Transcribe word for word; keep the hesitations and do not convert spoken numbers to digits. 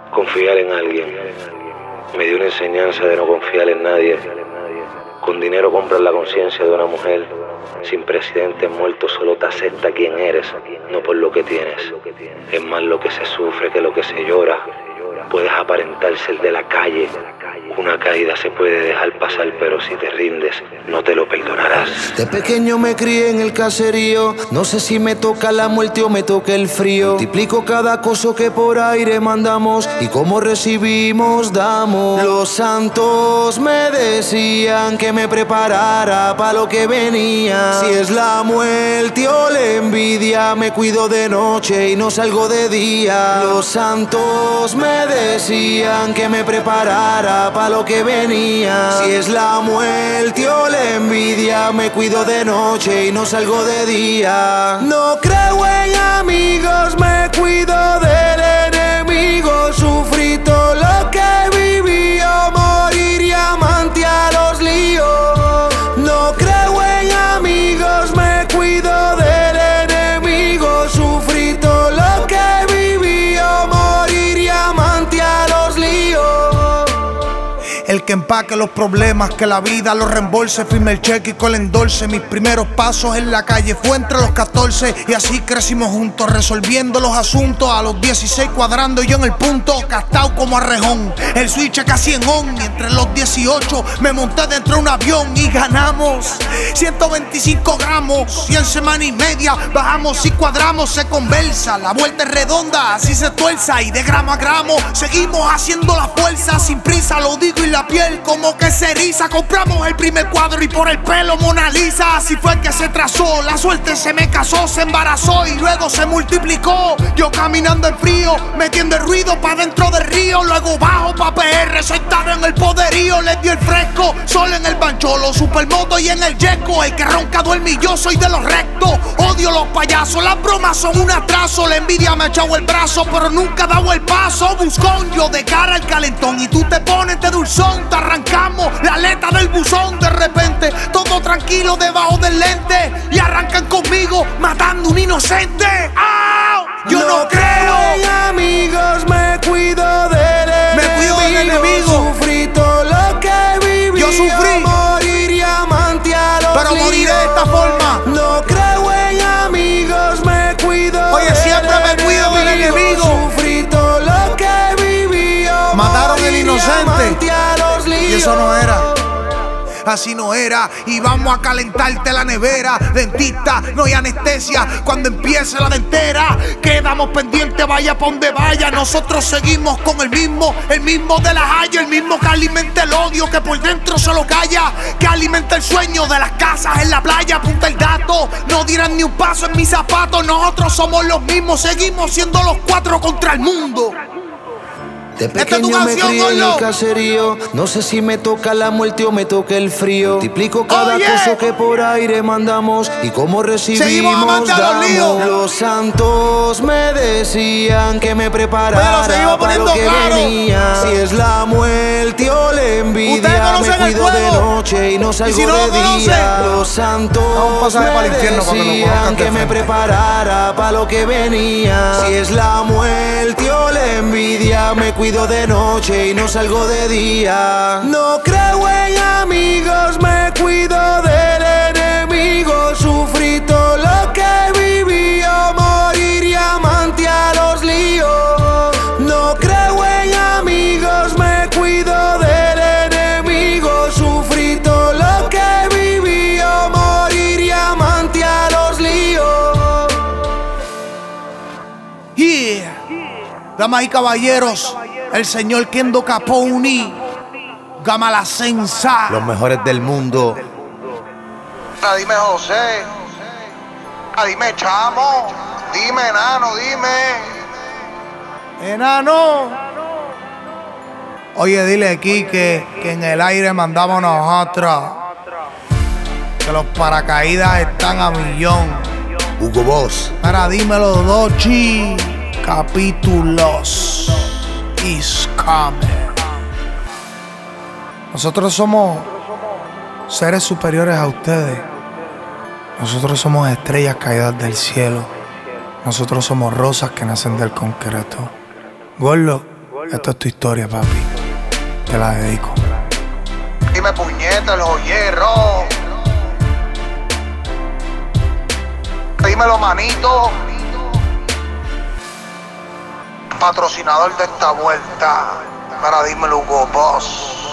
Confiar en alguien me dio una enseñanza de no confiar en nadie. Con dinero compras la conciencia de una mujer. Sin presidente muerto solo te acepta quien eres, no por lo que tienes. Es más lo que se sufre que lo que se llora. Puedes aparentar ser de la calle. Una caída se puede dejar pasar, pero si te rindes, no te lo perdonarás. De pequeño me crié en el caserío. No sé si me toca la muerte o me toca el frío. Multiplico cada cosa que por aire mandamos, y como recibimos, damos. Los santos me decían que me preparara para lo que venía. Si es la muerte o la envidia, me cuido de noche y no salgo de día. Los santos me decían que me preparara para lo que venía. Si es la muerte o la envidia, me cuido de noche y no salgo de día. No creo en amigos, me cuido del enemigo. Sufrí todo lo que viví, yo morir amante a los líos. No creo en amigos, me cuido del enemigo. Sufrí todo lo que viví, yo morir amante a los líos. El que empaque los problemas, que la vida los reembolse. Firme el cheque y con el endorse. Mis primeros pasos en la calle fue entre los catorce, y así crecimos juntos, resolviendo los asuntos. A los dieciséis cuadrando yo en el punto, gastado como arrejón, el switch casi en on. Y entre los dieciocho me monté dentro de un avión y ganamos ciento veinticinco gramos. Y en semana y media bajamos y cuadramos. Se conversa, la vuelta es redonda, así se tuerza. Y de gramo a gramo seguimos haciendo la fuerza. Sin prisa lo digo y la piel como que se eriza. Compramos el primer cuadro y por el pelo Mona Lisa. Así fue que se trazó, la suerte se me casó, se embarazó y luego se multiplicó. Yo caminando en frío, metiendo el ruido pa' dentro del río. Luego bajo pa' P R, sentado en el poderío. Les dio el fresco, sol en el bancholo, supermoto y en el yesco. El que ronca duerme y yo soy de los rectos. Odio los payasos, las bromas son un atraso. La envidia me ha echado el brazo, pero nunca ha dado el paso. Buscón, yo de cara al calentón y tú te pones de dulzón. Te arrancamos la aleta del buzón. De repente, todo tranquilo debajo del lente, y arrancan conmigo matando un inocente. ¡Au! Yo no, no creo en amigos, me cuido del enemigo. Me cuido del enemigo. Sufrí todo lo que viví. Yo sufrí. Morir amante a los pero moriré de esta forma. No creo en amigos, me cuido. Oye, siempre me cuido del enemigo. Sufrí todo lo que viví. Mataron al inocente. Y eso no era, así no era. Y vamos a calentarte la nevera. Dentista, no hay anestesia cuando empiece la dentera. Quedamos pendientes, vaya pa' donde vaya. Nosotros seguimos con el mismo, el mismo de la haya. El mismo que alimenta el odio, que por dentro se lo calla. Que alimenta el sueño de las casas en la playa. Apunta el dato, no dirán ni un paso en mis zapatos. Nosotros somos los mismos, seguimos siendo los cuatro contra el mundo. De pequeño me crié en el caserío. No sé si me toca la muerte o me toca el frío. Multiplico cada oh, yeah. cosa que por aire mandamos, y como recibimos, damos. Los, los santos me decían que me preparara para lo que claro. venía. Si es la muerte o la envidia, me cuido de noche y no salgo ¿Y si no de día. Los santos me decían que me preparara para lo que venía. Si es la muerte o la envidia, me cuido de noche y no salgo de día. No creo en amigos, me cuido del enemigo. Sufrí todo lo que viví, yo morir amante a los líos. No creo en amigos, me cuido del enemigo. Sufrí todo lo que viví, yo morir amante a los líos. Yeah. Damas y caballeros, el señor Kendo Capone, Gama La Sensa, los mejores del mundo. Ah, dime José, ah, dime Chamo, dime Enano, dime Enano. Oye, dile aquí que, que en el aire mandamos nosotros, que los paracaídas están a millón. Hugo Boss. Ahora dímelo, Dochi. Capítulos is coming. Nosotros somos seres superiores a ustedes. Nosotros somos estrellas caídas del cielo. Nosotros somos rosas que nacen del concreto. Gordo, Esto es tu historia, papi. Te la dedico. Dime puñeta, el joyero. Dímelo, manito. Patrocinador de esta vuelta. Para dímelo, Hugo Boss.